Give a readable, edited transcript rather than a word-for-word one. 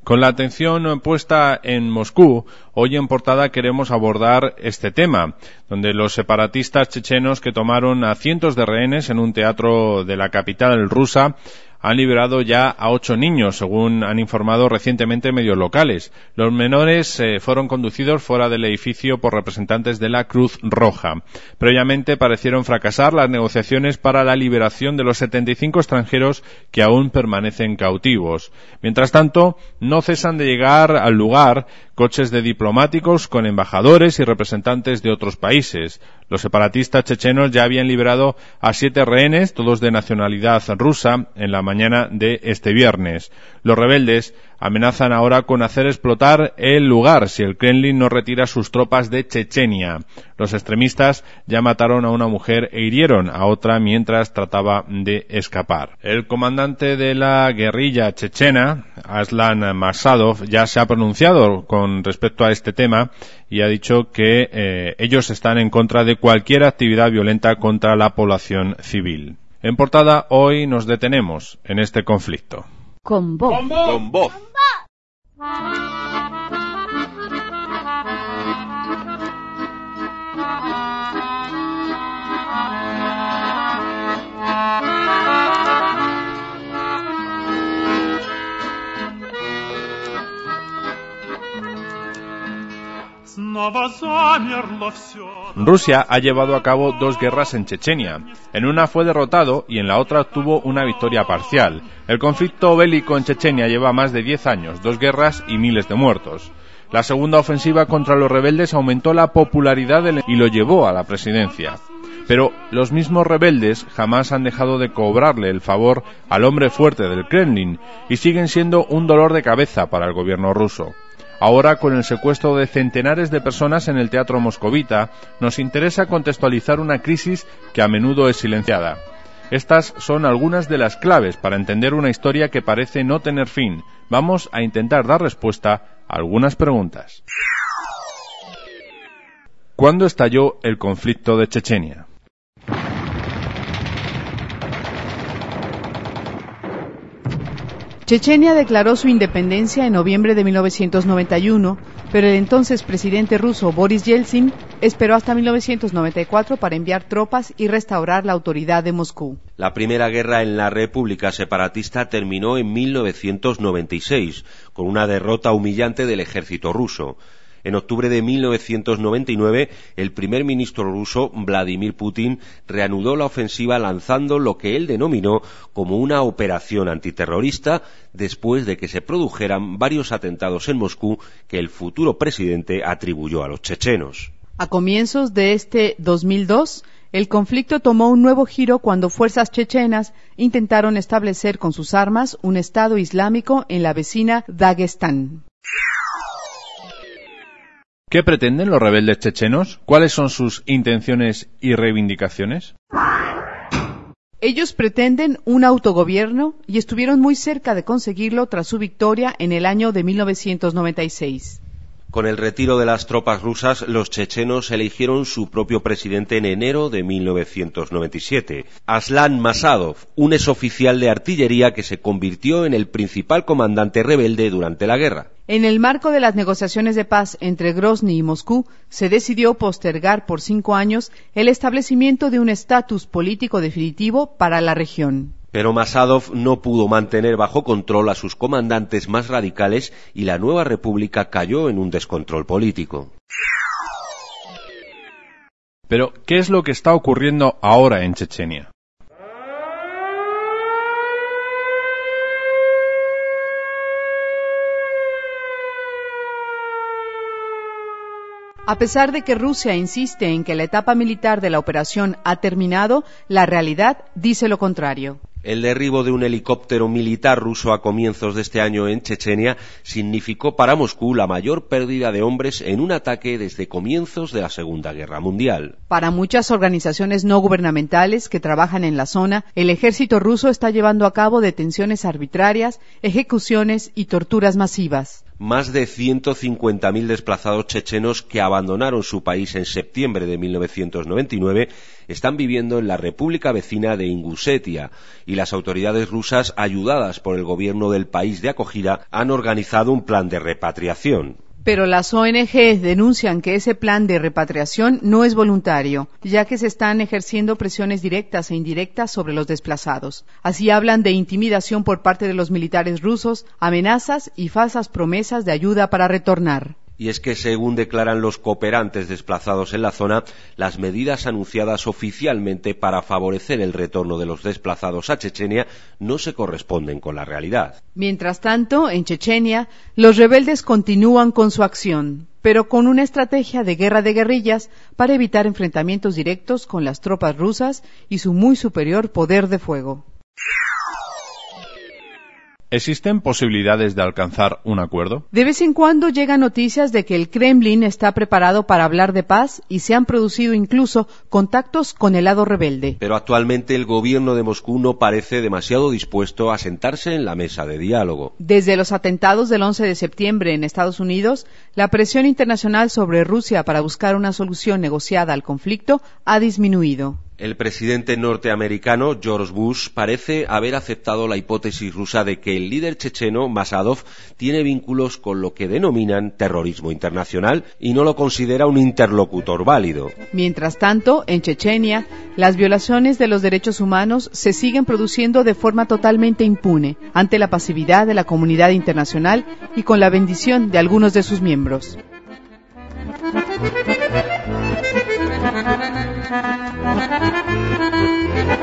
Con la atención puesta en Moscú, hoy en portada queremos abordar este tema, donde los separatistas chechenos que tomaron a cientos de rehenes en un teatro de la capital rusa han liberado ya a 8 niños, según han informado recientemente medios locales. Los menores fueron conducidos fuera del edificio por representantes de la Cruz Roja. Previamente parecieron fracasar las negociaciones para la liberación de los 75 extranjeros que aún permanecen cautivos. Mientras tanto, no cesan de llegar al lugar coches de diplomáticos con embajadores y representantes de otros países. Los separatistas chechenos ya habían liberado a 7 rehenes, todos de nacionalidad rusa, en la mañana de este viernes. Los rebeldes amenazan ahora con hacer explotar el lugar si el Kremlin no retira sus tropas de Chechenia. Los extremistas ya mataron a una mujer e hirieron a otra mientras trataba de escapar. El comandante de la guerrilla chechena, Aslan Massadov, ya se ha pronunciado con respecto a este tema y ha dicho que ellos están en contra de cualquier actividad violenta contra la población civil. En portada, hoy nos detenemos en este conflicto. Con voz. Con voz. Rusia ha llevado a cabo 2 guerras en Chechenia. En una fue derrotado y en la otra obtuvo una victoria parcial. El conflicto bélico en Chechenia lleva más de 10 años, 2 guerras y miles de muertos. La segunda ofensiva contra los rebeldes aumentó la popularidad y lo llevó a la presidencia. Pero los mismos rebeldes jamás han dejado de cobrarle el favor al hombre fuerte del Kremlin y siguen siendo un dolor de cabeza para el gobierno ruso. Ahora, con el secuestro de centenares de personas en el teatro moscovita, nos interesa contextualizar una crisis que a menudo es silenciada. Estas son algunas de las claves para entender una historia que parece no tener fin. Vamos a intentar dar respuesta a algunas preguntas. ¿Cuándo estalló el conflicto de Chechenia? Chechenia declaró su independencia en noviembre de 1991, pero el entonces presidente ruso Boris Yeltsin esperó hasta 1994 para enviar tropas y restaurar la autoridad de Moscú. La primera guerra en la República Separatista terminó en 1996, con una derrota humillante del ejército ruso. En octubre de 1999, el primer ministro ruso, Vladimir Putin, reanudó la ofensiva lanzando lo que él denominó como una operación antiterrorista después de que se produjeran varios atentados en Moscú que el futuro presidente atribuyó a los chechenos. A comienzos de este 2002, el conflicto tomó un nuevo giro cuando fuerzas chechenas intentaron establecer con sus armas un Estado islámico en la vecina Dagestán. ¿Qué pretenden los rebeldes chechenos? ¿Cuáles son sus intenciones y reivindicaciones? Ellos pretenden un autogobierno y estuvieron muy cerca de conseguirlo tras su victoria en el año de 1996. Con el retiro de las tropas rusas, los chechenos eligieron su propio presidente en enero de 1997. Aslan Massadov, un exoficial de artillería que se convirtió en el principal comandante rebelde durante la guerra. En el marco de las negociaciones de paz entre Grozny y Moscú, se decidió postergar por 5 años el establecimiento de un estatus político definitivo para la región. Pero Massadov no pudo mantener bajo control a sus comandantes más radicales y la nueva república cayó en un descontrol político. Pero, ¿qué es lo que está ocurriendo ahora en Chechenia? A pesar de que Rusia insiste en que la etapa militar de la operación ha terminado, la realidad dice lo contrario. El derribo de un helicóptero militar ruso a comienzos de este año en Chechenia significó para Moscú la mayor pérdida de hombres en un ataque desde comienzos de la Segunda Guerra Mundial. Para muchas organizaciones no gubernamentales que trabajan en la zona, el ejército ruso está llevando a cabo detenciones arbitrarias, ejecuciones y torturas masivas. más de 150.000 desplazados chechenos que abandonaron su país en septiembre de 1999 están viviendo en la república vecina de Ingushetia, y las autoridades rusas, ayudadas por el gobierno del país de acogida, han organizado un plan de repatriación. Pero las ONG denuncian que ese plan de repatriación no es voluntario, ya que se están ejerciendo presiones directas e indirectas sobre los desplazados. Así hablan de intimidación por parte de los militares rusos, amenazas y falsas promesas de ayuda para retornar. Y es que, según declaran los cooperantes desplazados en la zona, las medidas anunciadas oficialmente para favorecer el retorno de los desplazados a Chechenia no se corresponden con la realidad. Mientras tanto, en Chechenia, los rebeldes continúan con su acción, pero con una estrategia de guerra de guerrillas para evitar enfrentamientos directos con las tropas rusas y su muy superior poder de fuego. ¿Existen posibilidades de alcanzar un acuerdo? De vez en cuando llegan noticias de que el Kremlin está preparado para hablar de paz y se han producido incluso contactos con el lado rebelde. Pero actualmente el gobierno de Moscú no parece demasiado dispuesto a sentarse en la mesa de diálogo. Desde los atentados del 11 de septiembre en Estados Unidos, la presión internacional sobre Rusia para buscar una solución negociada al conflicto ha disminuido. El presidente norteamericano George Bush parece haber aceptado la hipótesis rusa de que el líder checheno Masadov tiene vínculos con lo que denominan terrorismo internacional y no lo considera un interlocutor válido. Mientras tanto, en Chechenia, las violaciones de los derechos humanos se siguen produciendo de forma totalmente impune ante la pasividad de la comunidad internacional y con la bendición de algunos de sus miembros. Thank you.